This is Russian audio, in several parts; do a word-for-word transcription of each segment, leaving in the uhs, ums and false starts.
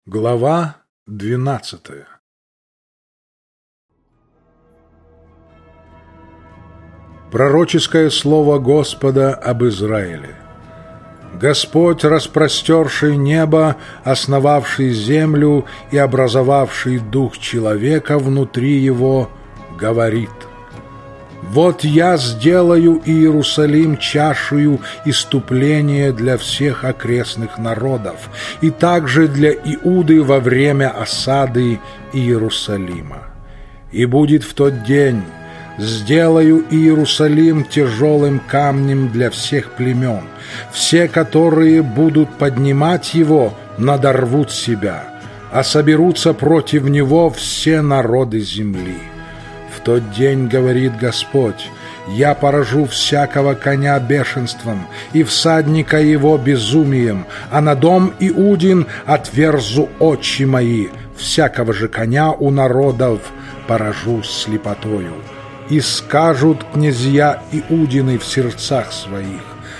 Глава двенадцатая. Пророческое слово Господа об Израиле. Господь, распростерший небо, основавший землю и образовавший дух человека внутри его, говорит: «Вот я сделаю Иерусалим чашею иступления для всех окрестных народов, и также для Иуды во время осады Иерусалима. И будет в тот день: сделаю Иерусалим тяжелым камнем для всех племен. Все, которые будут поднимать его, надорвут себя, а соберутся против него все народы земли. В тот день, говорит Господь, я поражу всякого коня бешенством и всадника его безумием, а на дом Иудин отверзу очи мои, всякого же коня у народов поражу слепотою. И скажут князья Иудины в сердцах своих: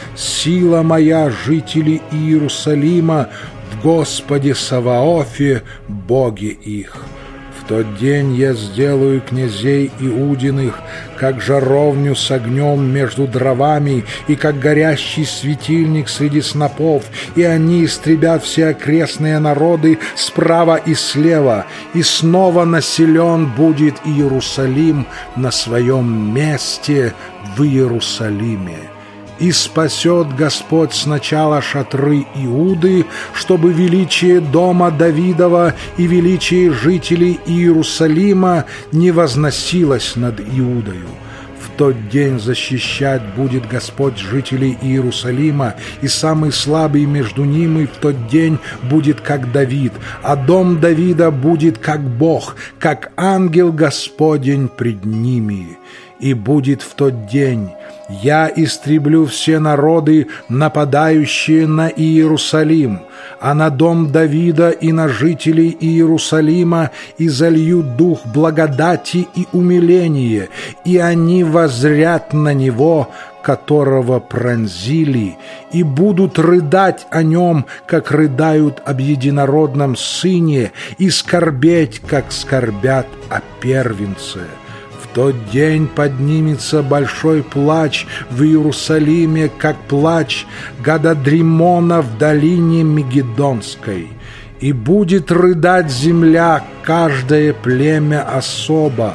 сила моя, жители Иерусалима, в Господе Саваофе, Боге их. В тот день я сделаю князей Иудиных, как жаровню с огнем между дровами, и как горящий светильник среди снопов, и они истребят все окрестные народы справа и слева, и снова населен будет Иерусалим на своем месте в Иерусалиме. И спасет Господь сначала шатры Иуды, чтобы величие дома Давидова и величие жителей Иерусалима не возносилось над Иудою. В тот день защищать будет Господь жителей Иерусалима, и самый слабый между ними в тот день будет как Давид, а дом Давида будет как Бог, как ангел Господень пред ними. И будет в тот день: я истреблю все народы, нападающие на Иерусалим, а на дом Давида и на жителей Иерусалима изолью дух благодати и умиления, и они воззрят на него, которого пронзили, и будут рыдать о нем, как рыдают об единородном сыне, и скорбеть, как скорбят о первенце. В тот день поднимется большой плач в Иерусалиме, как плач Гададримона в долине Мегидонской. И будет рыдать земля, каждое племя особо,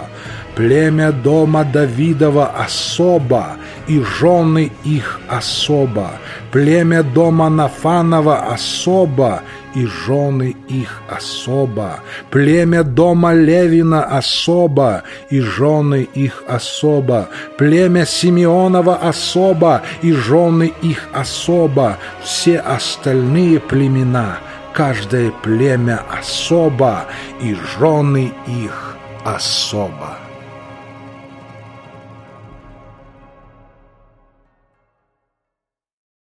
племя дома Давидова особо, и жены их особо, племя дома Нафанова особо, и жены их особо, племя дома Левина особо, и жены их особо, племя Симеонова особо, и жены их особо, все остальные племена, каждое племя особо, и жены их особо.